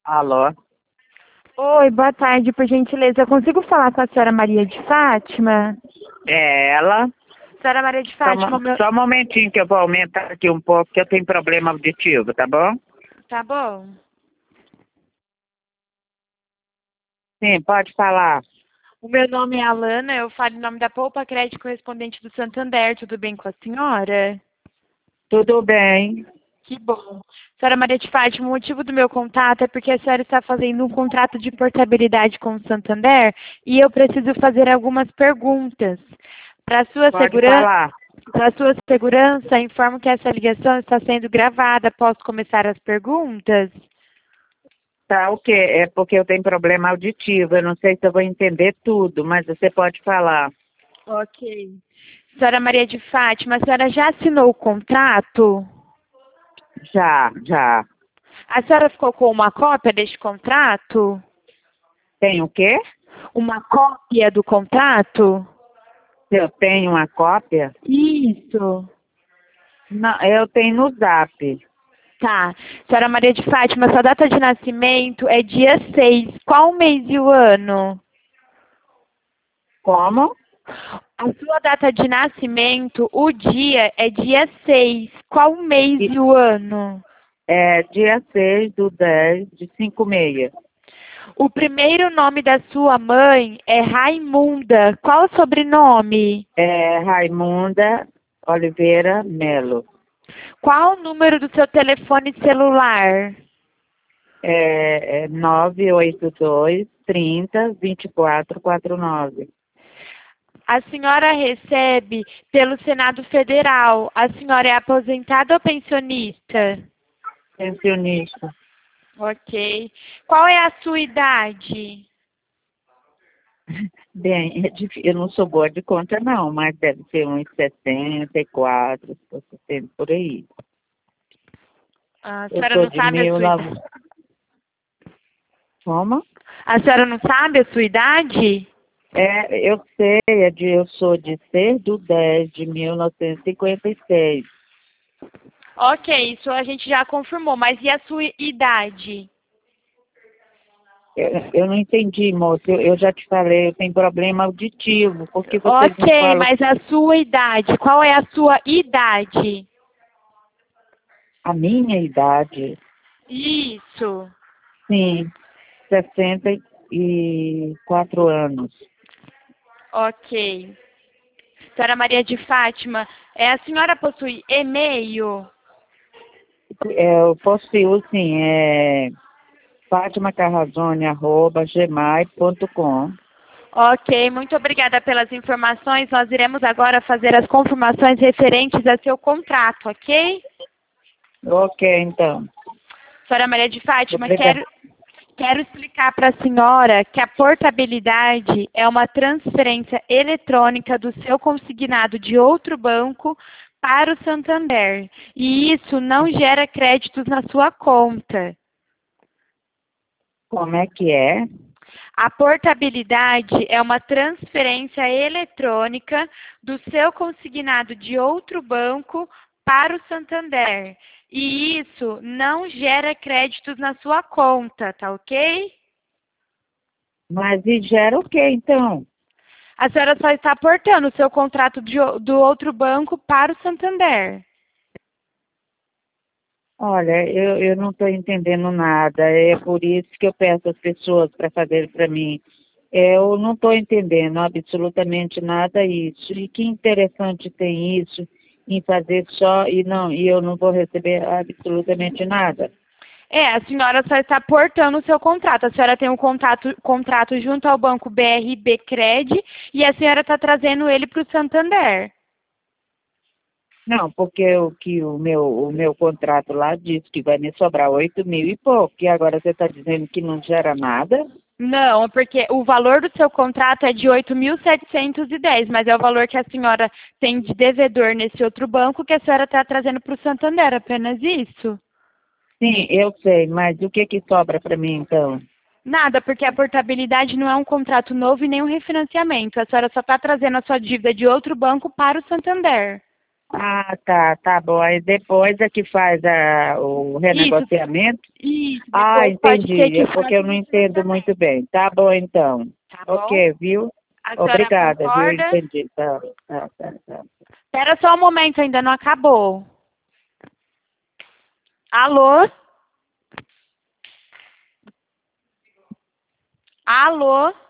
Alô? Oi, boa tarde, por gentileza. Eu consigo falar com a senhora Maria de Fátima? É ela? Senhora Maria de Fátima, meu... Só um momentinho que eu vou aumentar aqui um pouco, que eu tenho problema auditivo, tá bom? Tá bom? Sim, pode falar. O meu nome é Alana, eu falo em nome da Poupa Crédito Correspondente do Santander. Tudo bem com a senhora? Tudo bem. Que bom. Senhora Maria de Fátima, o motivo do meu contato é porque a senhora está fazendo um contrato de portabilidade com o Santander e eu preciso fazer algumas perguntas. Para sua Pode segurança, falar. Para sua segurança, informo que essa ligação está sendo gravada. Posso começar as perguntas? Tá, o quê? É porque eu tenho problema auditivo. Eu não sei se eu vou entender tudo, mas você pode falar. Ok. Senhora Maria de Fátima, a senhora já assinou o contrato? Já. A senhora ficou com uma cópia deste contrato? Tem o quê? Uma cópia do contrato? Eu tenho uma cópia? Isso. Não, eu tenho no Zap. Tá. Senhora Maria de Fátima, sua data de nascimento é dia 6. Qual o mês e o ano? Como? A sua data de nascimento, o dia é dia 6. Qual o mês E- e o ano? É dia 6/10 de 56. O primeiro nome da sua mãe é Raimunda. Qual o sobrenome? É Raimunda Oliveira Melo. Qual o número do seu telefone celular? É 982 30 2449. A senhora recebe pelo Senado Federal. A senhora é aposentada ou pensionista? Pensionista. Ok. Qual é a sua idade? Bem, eu não sou boa de conta não, mas deve ser uns 64, 60 por aí. A Eu senhora sou não de sabe a sua idade? 1900. Como? A senhora não sabe a sua idade? Eu sei, eu sou de 6/10 de 1956. Ok, isso a gente já confirmou, mas e a sua idade? Eu não entendi, moço. Eu já te falei, eu tenho problema auditivo. Por que vocês não Ok, falam mas a sua idade, qual é a sua idade? a minha idade? Isso. Sim, 64 anos. Ok. Senhora Maria de Fátima, a senhora possui e-mail? Eu possuo, sim, fatimacarrazone@gmail.com. Ok, muito obrigada pelas informações. Nós iremos agora fazer as confirmações referentes a seu contrato, ok? Ok, então. Senhora Maria de Fátima, Obrigada. quero explicar para a senhora que a portabilidade é uma transferência eletrônica do seu consignado de outro banco para o Santander. E isso não gera créditos na sua conta. Como é que é? A portabilidade é uma transferência eletrônica do seu consignado de outro banco para o Santander. E isso não gera créditos na sua conta, tá ok? Mas e gera o quê, então? A senhora só está aportando o seu contrato do outro banco para o Santander. Olha, eu não estou entendendo nada. É por isso que eu peço às pessoas para fazerem para mim. Eu não estou entendendo absolutamente nada isso. E que interessante tem isso em fazer só e eu não vou receber absolutamente nada. A senhora só está aportando o seu contrato. A senhora tem um contrato junto ao banco BRB Cred e a senhora está trazendo ele para o Santander. Não, porque o meu contrato lá diz que vai me sobrar 8.000 e pouco, e agora você está dizendo que não gera nada? Não, é porque o valor do seu contrato é de 8.710, mas é o valor que a senhora tem de devedor nesse outro banco que a senhora está trazendo para o Santander, apenas isso. Sim, eu sei, mas o que que sobra para mim então? Nada, porque a portabilidade não é um contrato novo e nem um refinanciamento. A senhora só está trazendo a sua dívida de outro banco para o Santander. Ah, tá bom. Aí depois é que faz o renegociamento? Isso, Ah, depois pode ser entendi. que É porque eu faça não um entendo financiamento, muito bem. Tá bom, então. tá bom? Ok, viu? A senhora Obrigada, viu? concorda? Entendi. Tá. Espera só um momento, ainda não acabou. Alô? Alô?